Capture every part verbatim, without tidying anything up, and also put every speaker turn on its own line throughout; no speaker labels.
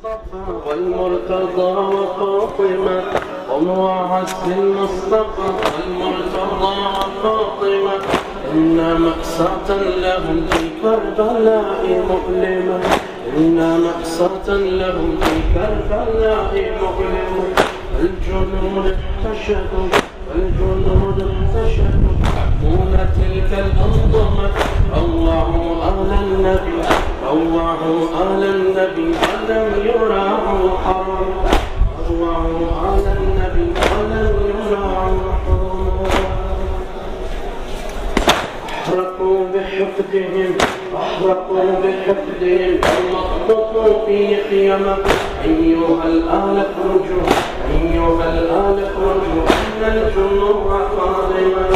المصطفى والمرتضى وفاطمة قم وعز المصطفى والمرتضى وفاطمة إن مأساة لهم في كربلاء مؤلمة إن مأساة لهم في كربلاء مؤلمة الجنود احتشدوا الجنود احتشدوا حكون تلك الأنظمة روعوا آل النبي روعوا آل النبي ولم يراعوا حرما روعوا آل النبي ولم يراعوا حرما أحرقوا بحقدهم أحرقوا بحقدهم ومخططوا في خيمة أيها الآل اخرجوا أيها الآل اخرجوا إن الجنوع قادمة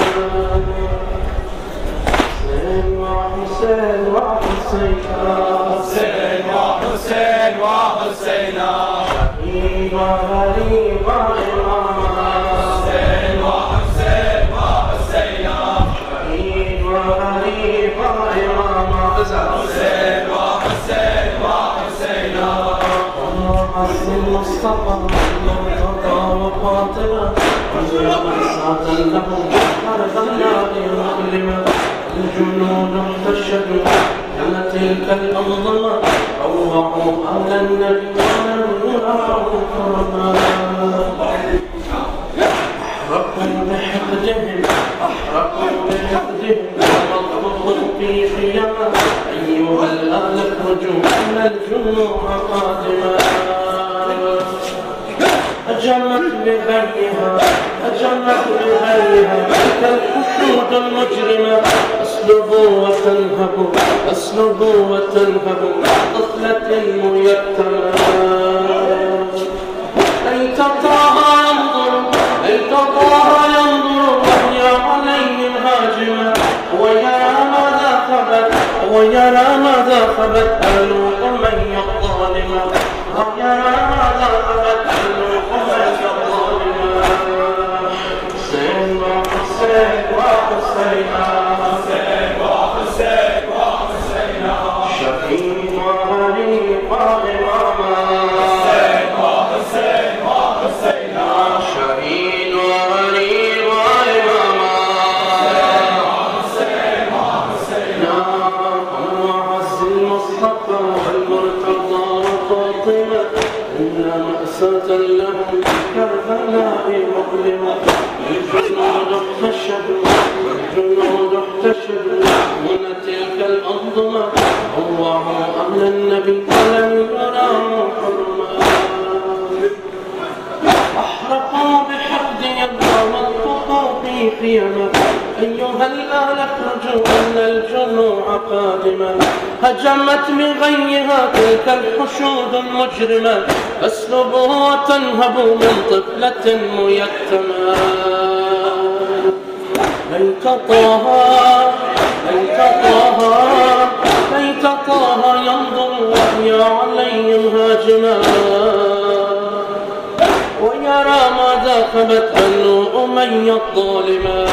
حسين وحسين وحسين
حسين وحسين وحسين
شهيد وغريب وإماما
حسين وحسين وحسين
شهيد وغريب وإماما
حسين وحسين وحسين
عز المصطفى والمرتضى وفاطمة ومأساة لهم كربلاء مؤلمة الجنود احتشدوا على تلك الأنظمة روعوا آل النبي ولم يراعوا حرما أحرقوا بحقدهم أحرقوا بحقدهم ومخططوا في خيامة أيها الآل اخرجوا إن الجنوع قادمة أجمت بغيها أجمت بغيها تلك الحشود المجرمة أسلبوا وتنهبوا أسلبوا وتنهبوا طفلة ميتمة ليت طه ينظر ليت طه ينظر وهي عليهم هاجمة ويرى ماذا خبت ويرى ماذا خبت أهل أمية الظالمة ويرى ماذا خبت أهل أمية الظالمة حسين وحسين وحسين
حسين وحسين وحسين
شهيد وغريب وإماما
حسين وحسين وحسين
شهيد وغريب وإماما
حسين وحسين
وعز المصطفى والمرتضى وفاطمة إن مأساة لهم في كربلاء مؤلمة الجنود احتشدوا الجنود احتشدوا من تلك الأنظمة روعوا أهل النبي ولم يراعوا حرما أحرقوا بحقدهم ومخططوا في خيمة أيها الآل اخرجوا إن الجنوع قادمة هجمت بغيها تلك الحشود المجرمة أسلبوا وتنهبوا من طفلة ميتمة ليت طه ليت طه ليت طه ينظر وهي عليهم هاجمة ويرى ماذا خبت أهل أمية الظالمة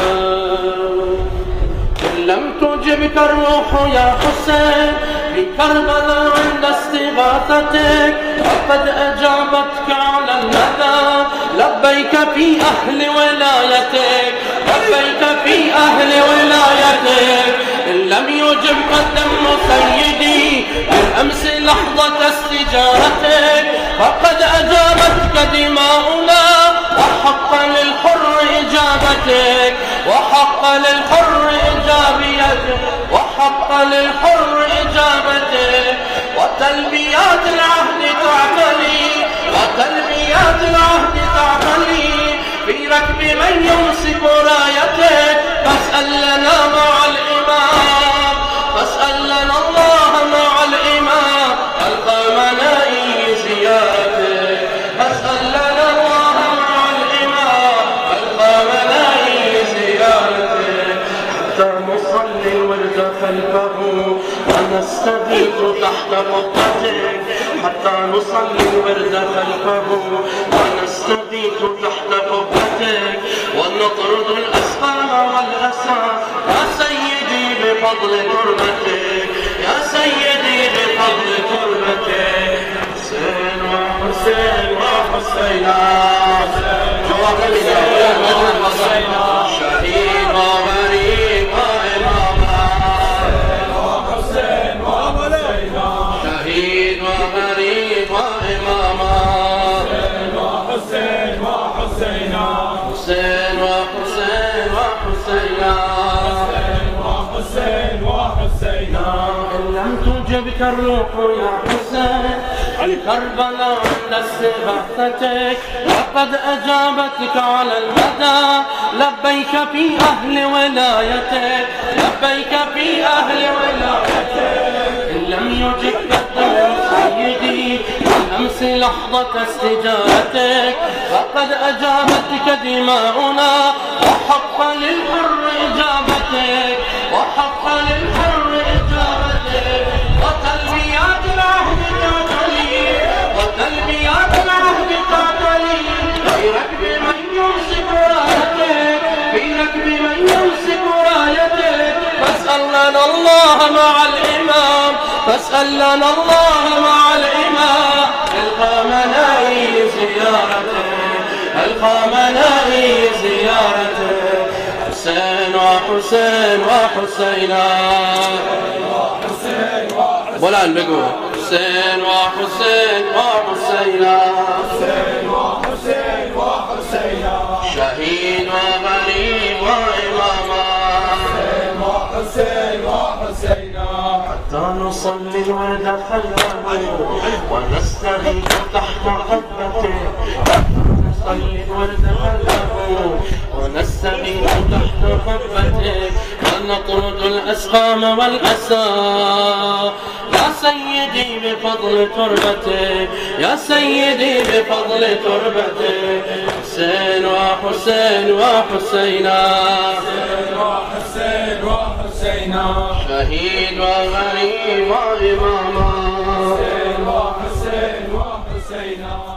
إن لم تجبك الروح يا حسين في كربلاء عند استغاثتك فقد أجابتك على المدى لبيك في أهل ولايتك لبيك في أهل ولايتك إن لم يجبك الدم سيدي بالأمس لحظة استجارتك فقد أجابتك دماؤنا وحق للحر إجابتك وحق للحر إجابيتك وحق للحر إجابتك وتلبيات العهد تعتلي وتلبيات العهد تعتلي في ركب من يمسك رايتك فاسأل لنا مع الإمام فاسأل لنا الله مع الإمام القمنائي زيادتك فاسأل لنا الله مع الإمام القمنائي زيادتك حتى نصلي الورد خلفه ونستغيث تحت قبتك حتى نصلي الورد خلفه ونستغيث تحت قبتك ونطرد الأسقام والأسى يا سيدي بفضل قربتك يا سيدي بفضل قربتك حسين وحسينا شهيد وغريب وإماما شهيد وغريب وإماما
حسين وحسينا
حسين وحسين وحسينا
حسين وحسينا
إن لم تجبك الروح يا حسين لكربلاء عند استغاثتك وقد أجابتك على المدى لبيك في أهل ولايتك لبيك في أهل ولايتك إن لم يجبك الدم سيدي بالأمس لحظة استجابتك فقد أجابتك دماؤنا وحق للحر إجابتك وحق للحر إجابتك وتلبيات العهد قاتلي وتلبيات العهد قاتلي في ركب من يمسك رايتك في ركب من يمسك رايتك فاسأل لنا الله مع الإمام فاسأل لنا الله مع الإمام القامنائي زيارته القامنائي زيارته حسين وحسين وحسينا بلان بقول حسين وحسين وحسينا
حسين وحسين وحسينا
شهيد وغريب وإماما
حسين وحسينا
حتى نصلي الورد خلفه ونستغيث تحت قبته نصلي الورد خلفه ونستغيث تحت قبته ونطرد الأسقام والأسى يا سيدي بفضل تربتك يا سيدي بفضل تربتك حسين وحسين وحسينا
حسين وحسينا
شهيد وغريب وإماما
حسين وحسين وحسينا